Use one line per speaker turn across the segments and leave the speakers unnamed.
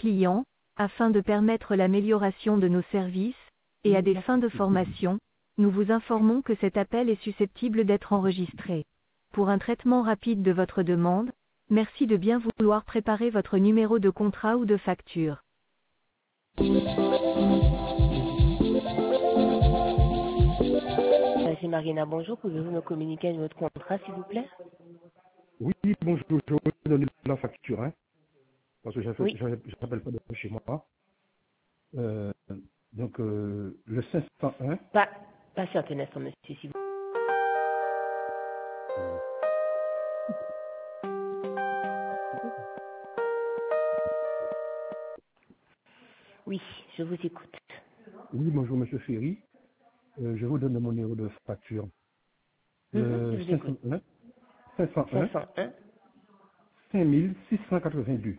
clients, afin de permettre l'amélioration de nos services, et à des fins de formation, nous vous informons que cet appel est susceptible d'être enregistré. Pour un traitement rapide de votre demande, merci de bien vouloir préparer votre numéro de contrat ou de facture.
C'est Marina, bonjour. Pouvez-vous me communiquer votre contrat, s'il vous plaît?
Oui, bonjour, je vais vous donner la facture, hein, parce que
Oui.
j'appelle pas de chez moi. Euh, donc, le 501,
Patientez un instant, monsieur, s'il vous plaît. Oui, je vous écoute.
oui, bonjour, monsieur Ferry. Je vous donne mon numéro de facture.
Je vous écoute.
501, 501,
501.
5682.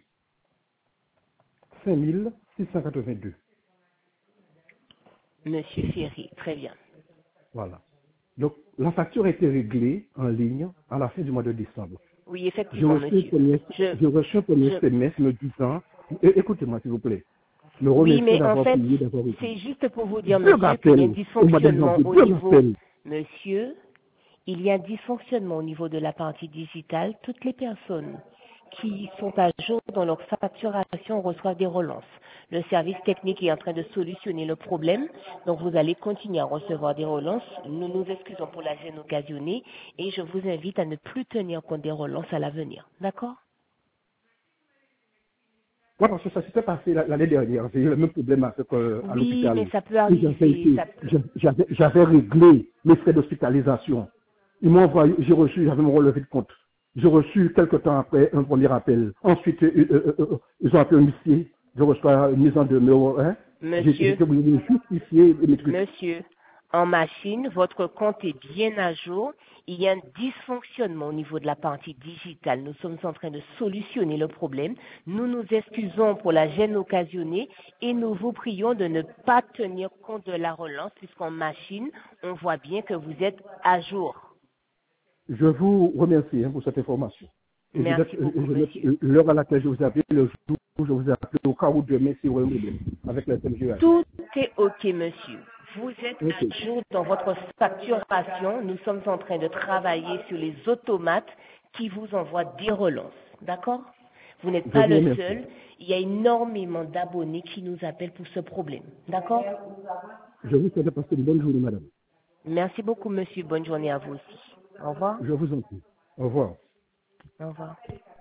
5682.
Monsieur Ferry, très bien.
Voilà. Donc, la facture a été réglée en ligne à la fin du mois de décembre.
Oui,
J'ai
effectivement,
reçu
monsieur.
j'ai reçu un premier SMS me disant, écoutez-moi s'il vous plaît, me
Oui,
remercier
mais en
d'avoir
fait,
payé, d'avoir été.
c'est juste pour vous dire,
Deux
monsieur, qu'il y a un
rappels au mois de
dysfonctionnement
janvier,
au
deux
niveau...
rappels.
Monsieur, il y a un dysfonctionnement au niveau de la partie digitale. Toutes les personnes qui sont à jour dans leur facturation reçoivent des relances. Le service technique est en train de solutionner le problème, donc vous allez continuer à recevoir des relances. Nous nous excusons pour la gêne occasionnée et je vous invite à ne plus tenir compte des relances à l'avenir. D'accord?
Ouais, parce que ça s'était passé l'année dernière. J'ai eu le même problème à
Oui,
l'hôpital.
mais ça peut
Et
arriver.
j'avais réglé mes frais d'hospitalisation. Ils m'ont envoyé, j'avais mon relevé de compte. J'ai reçu quelque temps après un premier appel. Ensuite, ils ont appelé un huissier. Je reçois une mise en demeure. Hein.
Monsieur,
J'étais obligé de justifier mes trucs.
monsieur, en machine, votre compte est bien à jour. Il y a un dysfonctionnement au niveau de la partie digitale. Nous sommes en train de solutionner le problème. Nous nous excusons pour la gêne occasionnée et nous vous prions de ne pas tenir compte de la relance puisqu'en machine, on voit bien que vous êtes à jour.
Je vous remercie pour cette information. Et
Merci beaucoup, monsieur.
l'heure à laquelle je vous appelle, le jour où je vous appelle, au cas où demain, si vous avez un problème avec la SMGH.
Tout est OK, monsieur. Vous êtes
Ok.
à jour dans votre facturation. Nous sommes en train de travailler sur les automates qui vous envoient des relances. D'accord? Vous n'êtes
Je
pas
vous
le
remercie.
seul. Il y a énormément d'abonnés qui nous appellent pour ce problème. D'accord?
Je vous souhaite de passer une bonne journée, madame.
Merci beaucoup, monsieur. Bonne journée à vous aussi. Au revoir.
Je vous en prie. Au revoir.
Au revoir.